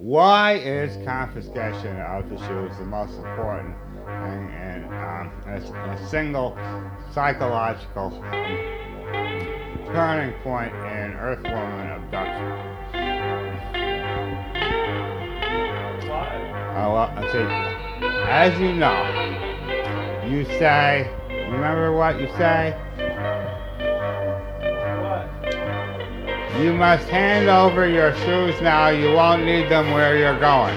Why is confiscation of the shoes the most important and a single psychological turning point in Earthwoman abduction? Well, see, as you know, you say, remember what you say? You must hand over your shoes now. You won't need them where you're going.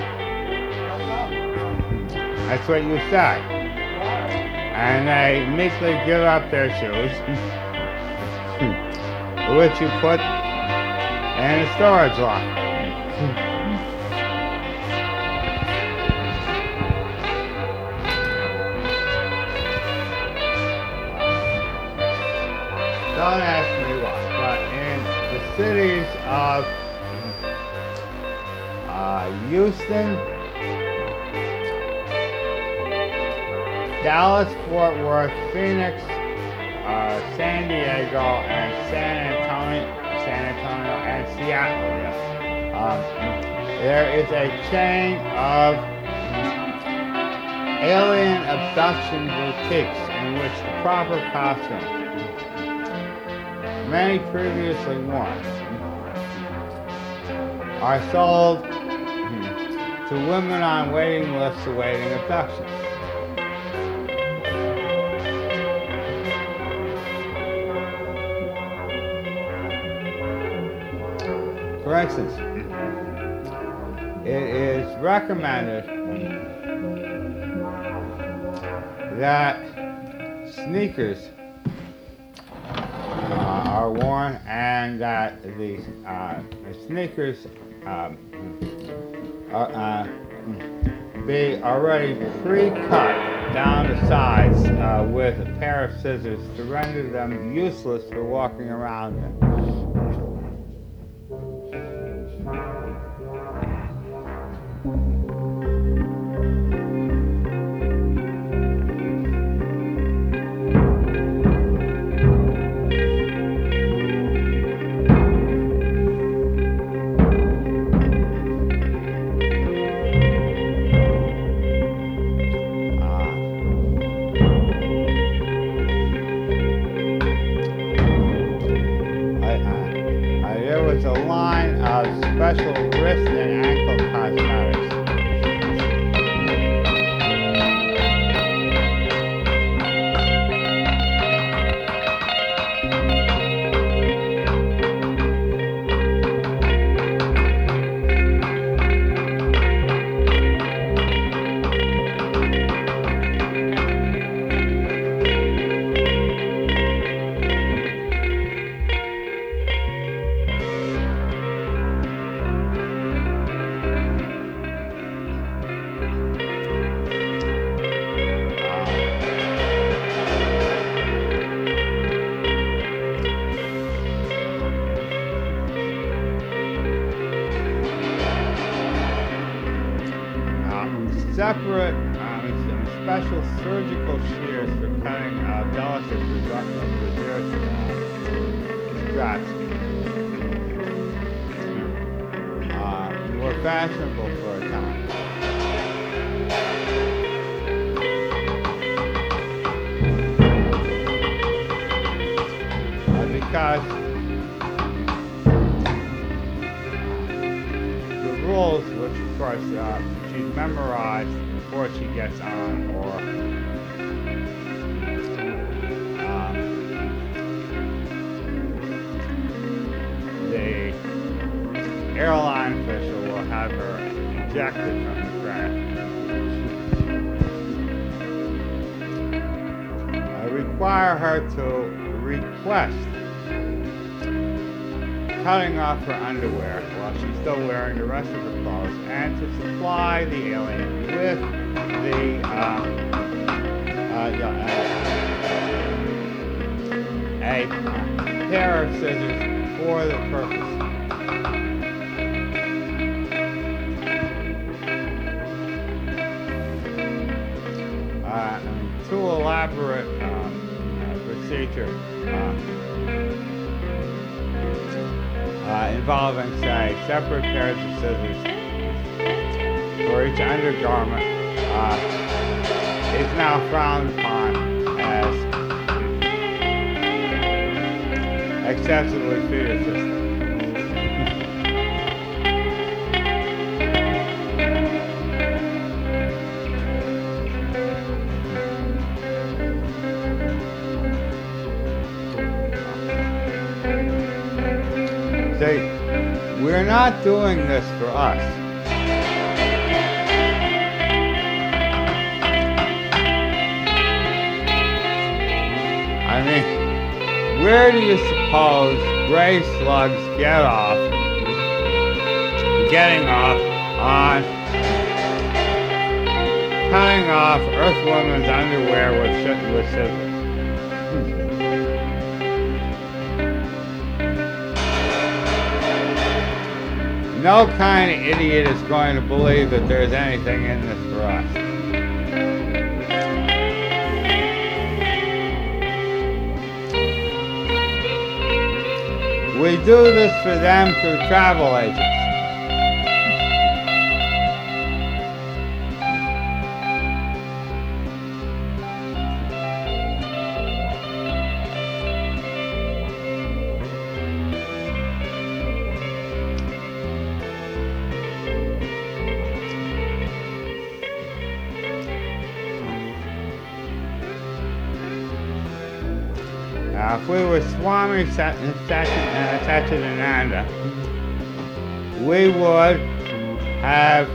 That's what you say. And they meekly give up their shoes, which you put in a storage locker. Don't ask me why, but in the cities of Houston, Dallas, Fort Worth, Phoenix, San Diego, and San Antonio, and Seattle. There is a chain of alien abduction boutiques in which the proper costume, many previously worn, are sold to women on waiting lists awaiting abduction. For instance, it is recommended that sneakers are worn and that the sneakers be already pre-cut down the sides with a pair of scissors to render them useless for walking around in. Special wrist and ankle cosmetics. Separate special surgical shears for cutting delicate reserve straps were fashionable for a time. Because the rules, which of course she's memorized before she gets on, or the airline official will have her ejected from the craft. Require her to request cutting off her underwear while she's still wearing the rest of her clothes, and to supply the alien with a pair of scissors for the purpose. Too elaborate procedure involving, say, separate pairs of scissors woman's undergarment is now frowned upon as excessively fetishistic. See, we're not doing this for us. I mean, where do you suppose gray slugs getting off on cutting off Earthwoman's underwear with scissors? No kind of idiot is going to believe that there's anything in this for us. We do this for them through travel agents. Now, if we were Swami Satchidananda, we would have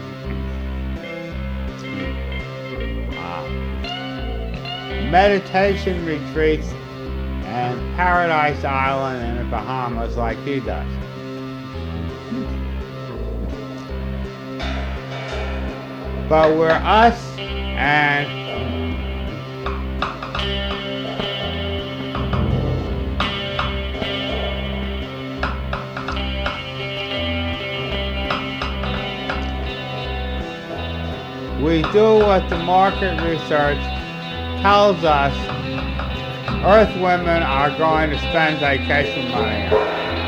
meditation retreats and Paradise Island in the Bahamas like he does. But we're us and we do what the market research tells us Earth women are going to spend vacation money on.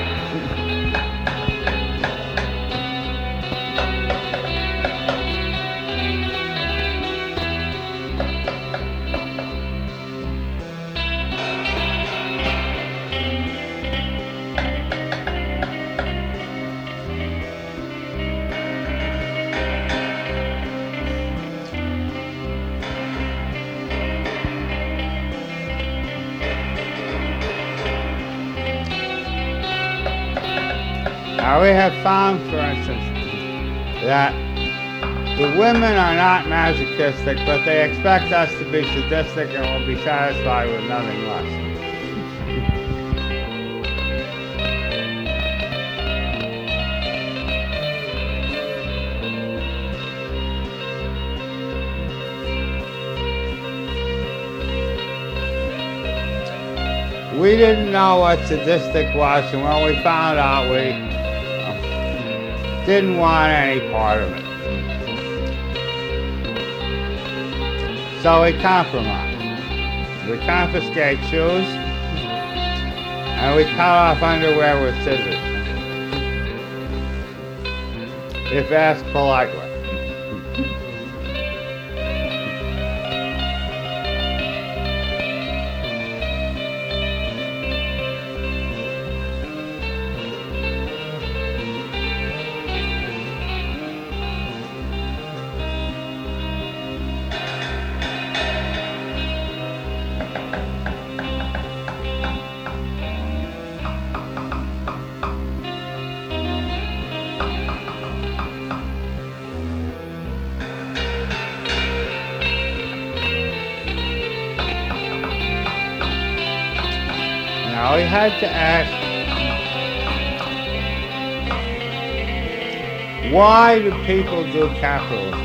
Now we have found, for instance, that the women are not masochistic, but they expect us to be sadistic and will be satisfied with nothing less. We didn't know what sadistic was, and when we found out, we didn't want any part of it. So we compromised. We confiscate shoes, and we cut off underwear with scissors, if asked politely. Now we had to ask, why do people do capitalism?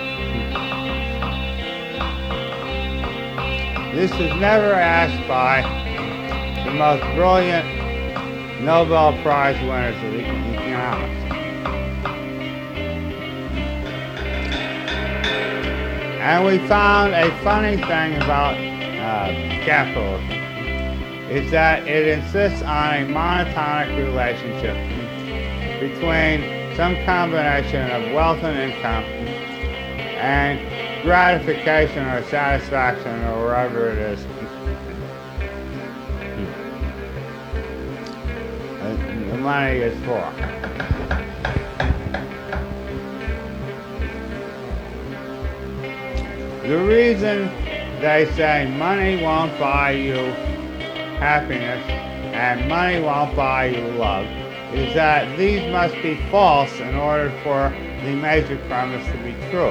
This is never asked by the most brilliant Nobel Prize winners of economics. And we found a funny thing about capitalism. Is that it insists on a monotonic relationship between some combination of wealth and income and gratification or satisfaction or whatever it is. The money is for. The reason they say money won't buy you happiness and money won't buy you love is that these must be false in order for the major premise to be true.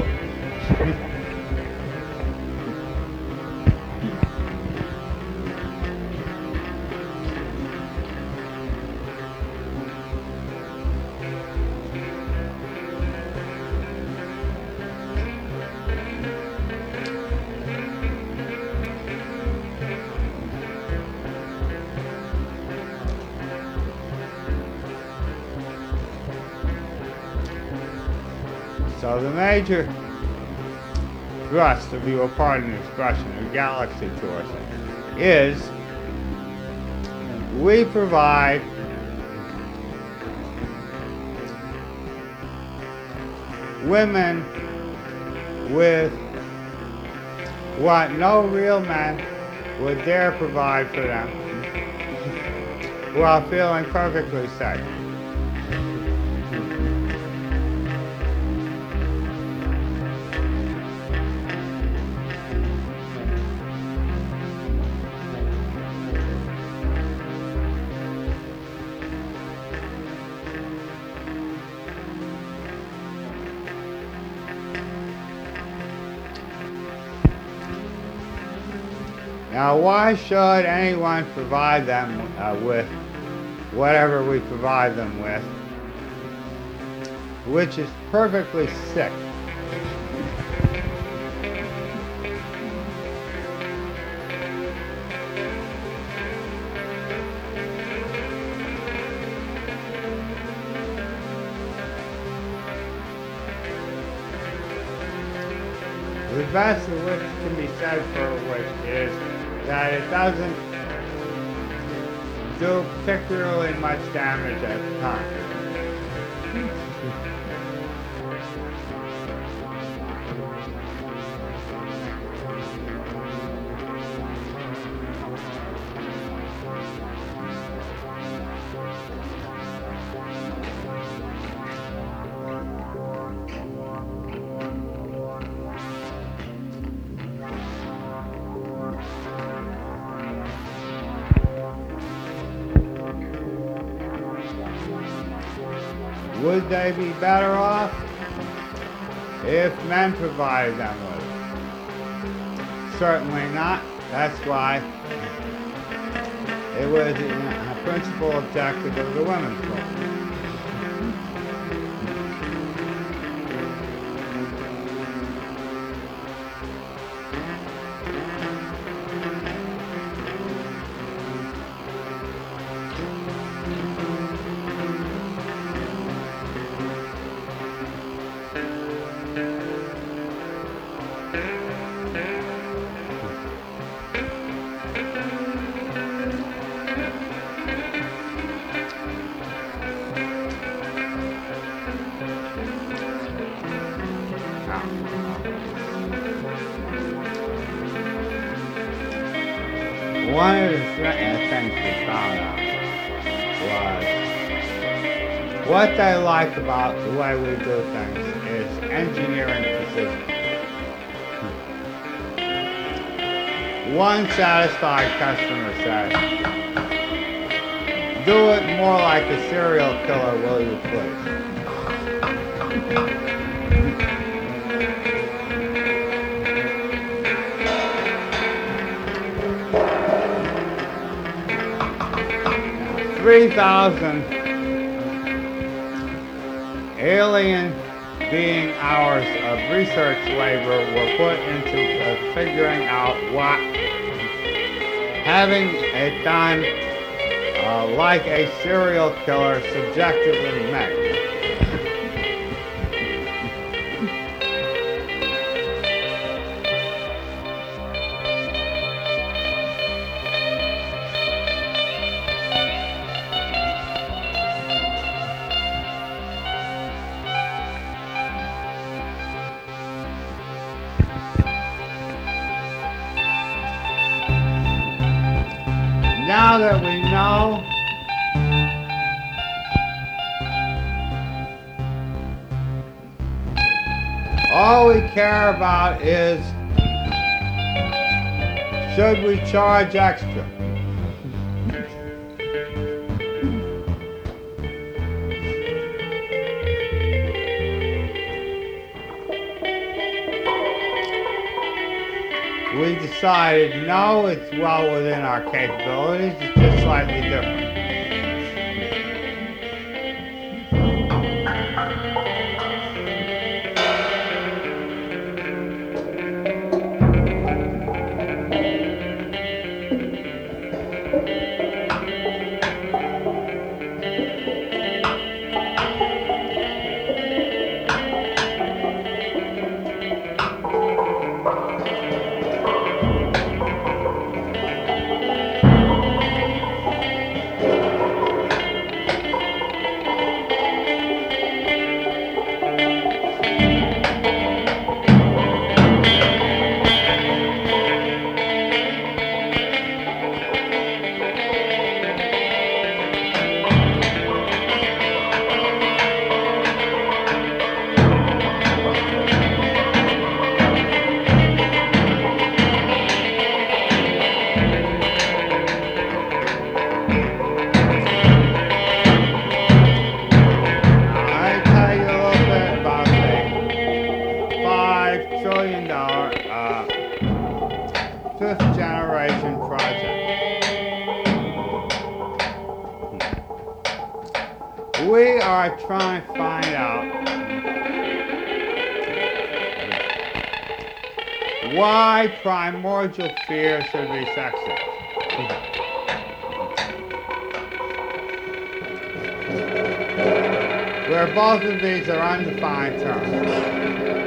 So the major thrust of your pardon the expression, the galaxy tours is we provide women with what no real man would dare provide for them while feeling perfectly safe. Now, why should anyone provide them with whatever we provide them with, which is perfectly sick? The best of which can be said for which is that it doesn't do particularly much damage at the time. 'Would they be better off if men provided them with it? Certainly not. That's why it was a principal objective of the women's movement. One of the things we found out was what they like about the way we do things is engineering precision. One satisfied customer said, "Do it more like a serial killer, will you please?" 3,000 alien being hours of research labor were put into figuring out what having it done like a serial killer subjectively meant. now that we know all we care about is, should we charge extra? We decided no, it's well within our capabilities, it's just slightly different. Fifth generation project. We are trying to find out why primordial fear should be sexy. Where both of these are undefined terms.